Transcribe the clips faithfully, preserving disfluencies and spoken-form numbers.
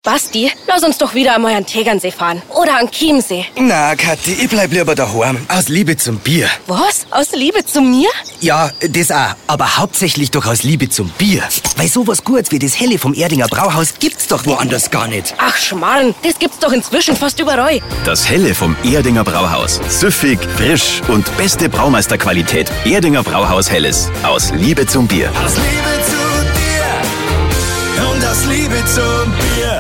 Basti, lass uns doch wieder einmal an Tegernsee fahren. Oder an Chiemsee. Na, Kathi, ich bleib lieber daheim. Aus Liebe zum Bier. Was? Aus Liebe zu mir? Ja, das auch. Aber hauptsächlich doch aus Liebe zum Bier. Weil sowas Gutes wie das Helle vom Erdinger Brauhaus gibt's doch woanders gar nicht. Ach, Schmarrn, das gibt's doch inzwischen fast überall. Das Helle vom Erdinger Brauhaus. Süffig, frisch und beste Braumeisterqualität. Erdinger Brauhaus Helles. Aus Liebe zum Bier. Aus Liebe zu dir und aus Liebe zum Bier.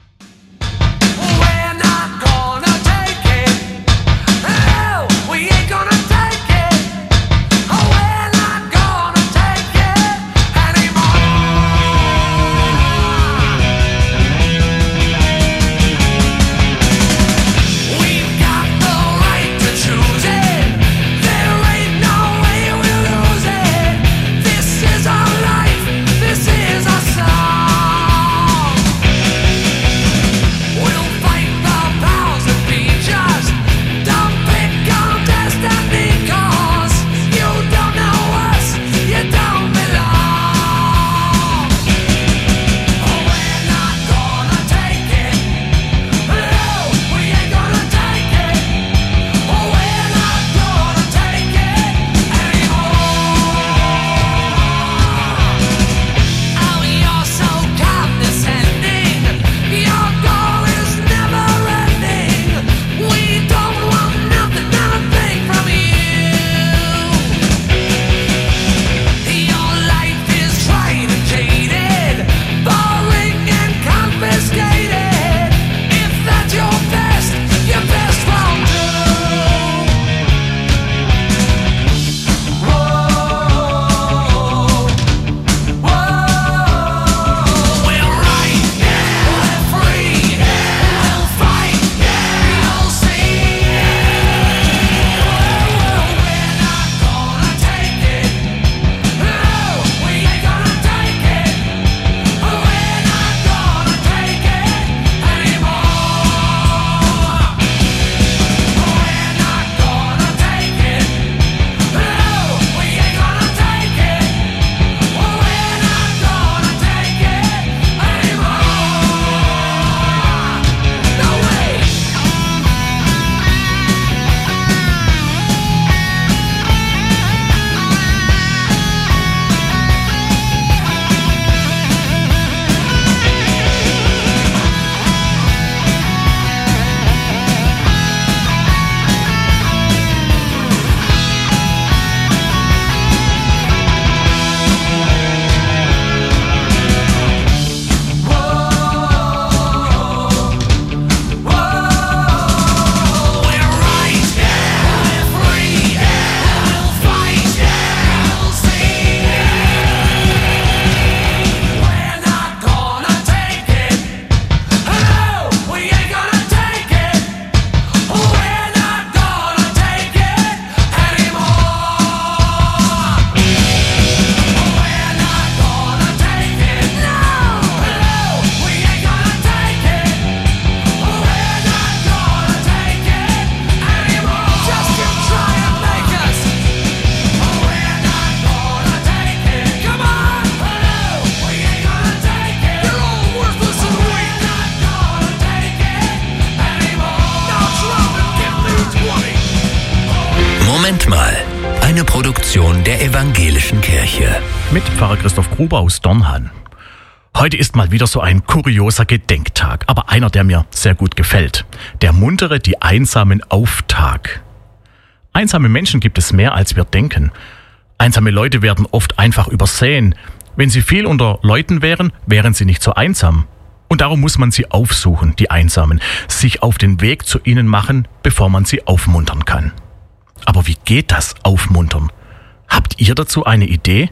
Moment mal, eine Produktion der Evangelischen Kirche. Mit Pfarrer Christoph Gruber aus Dornhan. Heute ist mal wieder so ein kurioser Gedenktag, aber einer, der mir sehr gut gefällt. Der muntere, die Einsamen Auftag. Einsame Menschen gibt es mehr, als wir denken. Einsame Leute werden oft einfach übersehen. Wenn sie viel unter Leuten wären, wären sie nicht so einsam. Und darum muss man sie aufsuchen, die Einsamen, sich auf den Weg zu ihnen machen, bevor man sie aufmuntern kann. Aber wie geht das, aufmuntern? Habt ihr dazu eine Idee?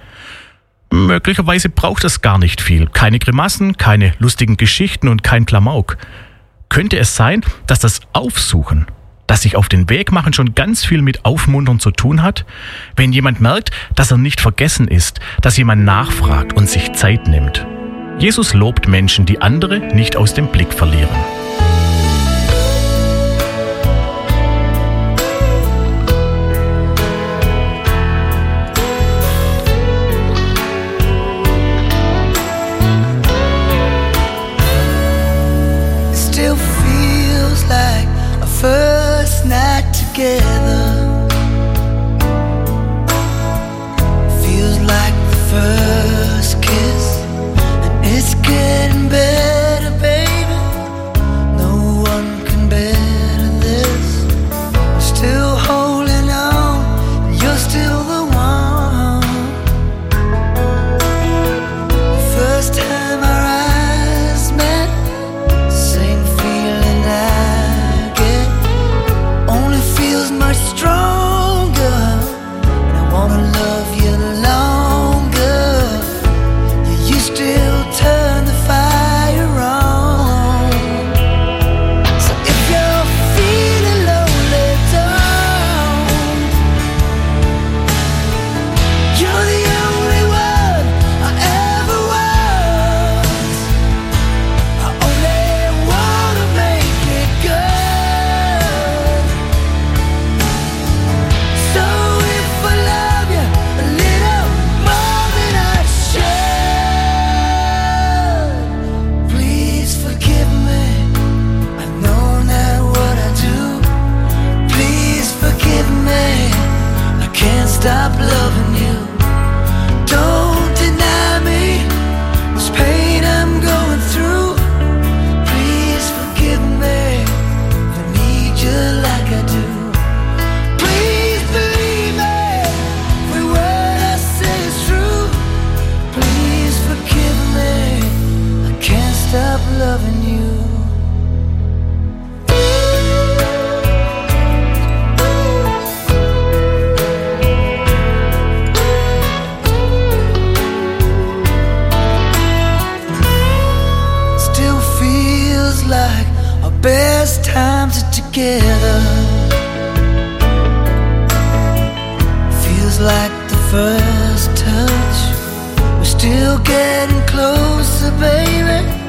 Möglicherweise braucht es gar nicht viel. Keine Grimassen, keine lustigen Geschichten und kein Klamauk. Könnte es sein, dass das Aufsuchen, das sich auf den Weg machen, schon ganz viel mit Aufmuntern zu tun hat? Wenn jemand merkt, dass er nicht vergessen ist, dass jemand nachfragt und sich Zeit nimmt. Jesus lobt Menschen, die andere nicht aus dem Blick verlieren. together. Feels like the first kiss, and it's getting better, baby. No one can better this. I'm still holding on, and you're still the one. First time our eyes met, same feeling I get, only feels much stronger. And I wanna love you longer. You, you still turn the fire on. So if you're feeling lonely, don't. You're the only one I ever was. I only wanna make it good. So if I love you a little more than I should, please forgive me. I know not what I do. Please forgive me. I can't stop loving you. Don't deny me this pain I'm going through. Please forgive me. I need you like I do. Please believe me. Every word I say is true. Please forgive me. I can't stop loving you. Still feels like our best times are together. Feels like the first touch. We're still getting closer, baby.